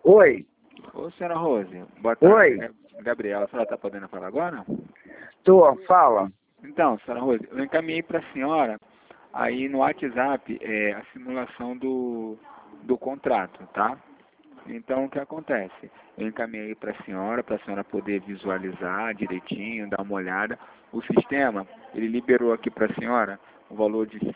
Oi. Ô, senhora Rose, boa tarde. Oi. Gabriela, a senhora está podendo falar agora? Tô, fala. Então, senhora Rose, eu encaminhei para a senhora aí no WhatsApp a simulação do contrato, tá? Então, o que acontece? Eu encaminhei para a senhora poder visualizar direitinho, dar uma olhada. O sistema, ele liberou aqui para a senhora o valor de R$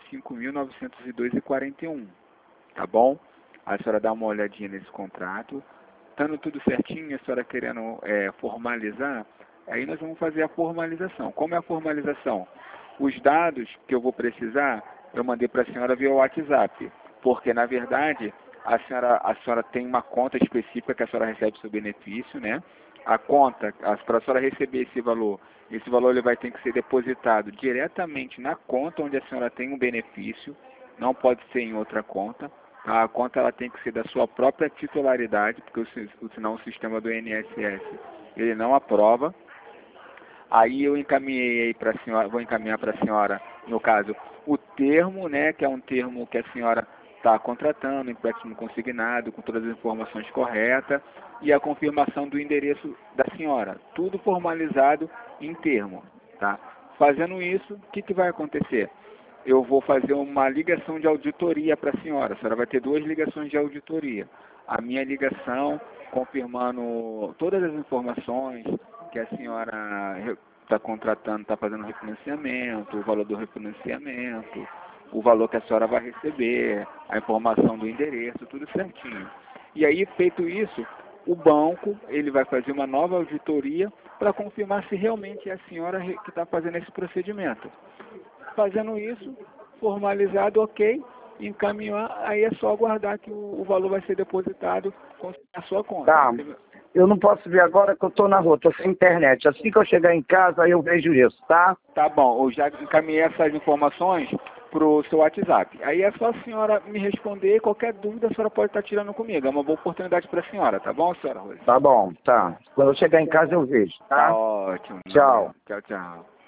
5.902,41, tá bom? A senhora dá uma olhadinha nesse contrato. Estando tudo certinho, a senhora querendo formalizar, aí nós vamos fazer a formalização. Como é a formalização? Os dados que eu vou precisar, eu mandei para a senhora via WhatsApp, porque na verdade a senhora tem uma conta específica que a senhora recebe seu benefício, né? A conta, para a senhora receber esse valor ele vai ter que ser depositado diretamente na conta onde a senhora tem um benefício, não pode ser em outra conta. A conta ela tem que ser da sua própria titularidade, porque senão o sistema do INSS ele não aprova. Aí eu encaminhei aí para a senhora, vou encaminhar para a senhora, no caso, o termo, né, que é um termo que a senhora está contratando, empréstimo consignado, com todas as informações corretas, e a confirmação do endereço da senhora, tudo formalizado em termo, tá? Fazendo isso, o que vai acontecer? Eu vou fazer uma ligação de auditoria para a senhora vai ter 2 ligações de auditoria. A minha ligação confirmando todas as informações que a senhora está contratando, está fazendo refinanciamento, o valor do refinanciamento, o valor que a senhora vai receber, a informação do endereço, tudo certinho. E aí, feito isso, o banco ele vai fazer uma nova auditoria para confirmar se realmente é a senhora que está fazendo esse procedimento. Fazendo isso, formalizado, ok, encaminhar, aí é só aguardar que o valor vai ser depositado na sua conta. Tá. Eu não posso ver agora que eu tô na rua, tô sem internet. Assim que eu chegar em casa, aí eu vejo isso, tá? Tá bom, eu já encaminhei essas informações pro seu WhatsApp. Aí é só a senhora me responder, qualquer dúvida a senhora pode estar tirando comigo. É uma boa oportunidade para a senhora, tá bom, senhora Rose? Tá bom, tá. Quando eu chegar em casa eu vejo, tá? Tá ótimo. Tchau. Tchau, tchau.